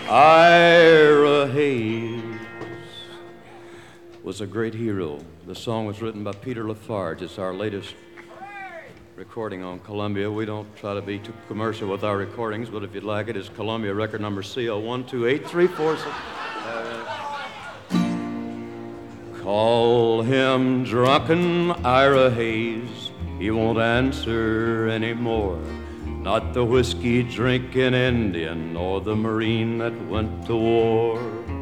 Ira Hayes was a great hero. The song was written by Peter Lafarge. It's our latest recording on Columbia. We don't try to be too commercial with our recordings, but if you'd like it, it's Columbia record number CO128346. Call him drunken Ira Hayes. He won't answer anymore. Not the whiskey-drinking Indian or the Marine that went to war.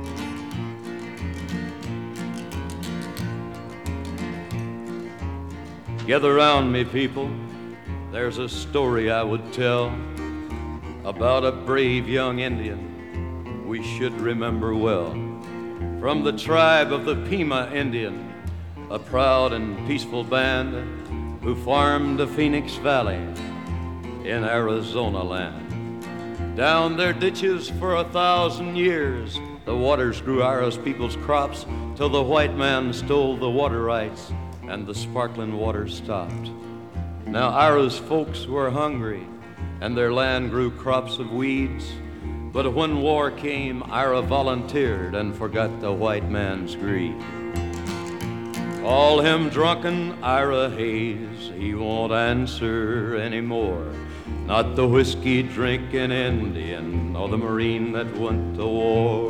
Gather round me, people. There's a story I would tell about a brave young Indian we should remember well. From the tribe of the Pima Indian, a proud and peaceful band who farmed the Phoenix Valley in Arizona land. Down their ditches for 1,000 years, the waters grew Ira's people's crops till the white man stole the water rights and the sparkling water stopped. Now Ira's folks were hungry and their land grew crops of weeds, but when war came, Ira volunteered and forgot the white man's greed. Call him drunken Ira Hayes, he won't answer anymore. Not the whiskey-drinking Indian or the Marine that went to war.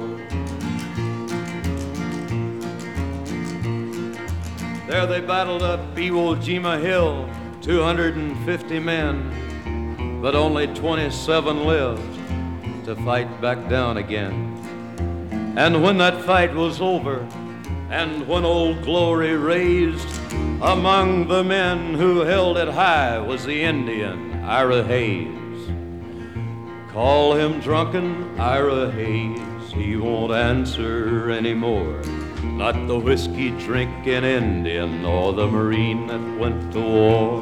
There they battled up Iwo Jima Hill, 250 men, but only 27 lived to fight back down again. And when that fight was over, and when Old Glory raised, among the men who held it high was the Indian Ira Hayes. Call him drunken Ira Hayes, he won't answer anymore. Not the whiskey-drinking Indian or the Marine that went to war.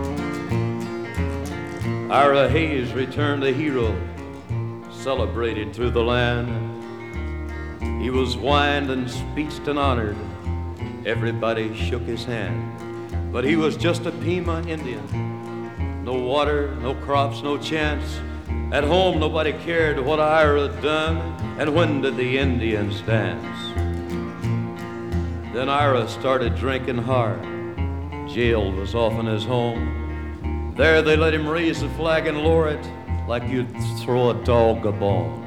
Ira Hayes returned a hero, celebrated through the land. He was wined and speeched and honored. Everybody shook his hand. But he was just a Pima Indian. No water, no crops, no chance. At home, nobody cared what Ira had done, and when did the Indians dance? Then Ira started drinking hard. Jail was often his home. There they let him raise the flag and lower it like you'd throw a dog a bone.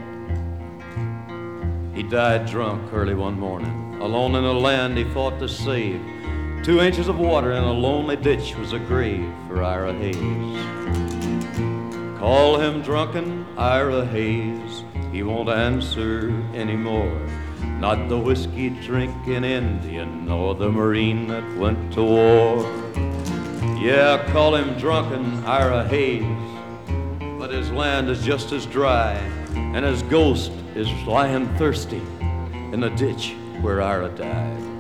He died drunk early one morning, alone in a land he fought to save. 2 inches of water in a lonely ditch was a grave for Ira Hayes. Call him drunken Ira Hayes, he won't answer anymore. Not the whiskey-drinking Indian or the Marine that went to war. Yeah, call him drunken Ira Hayes, but his land is just as dry, and his ghost is lying thirsty in the ditch where Ira died.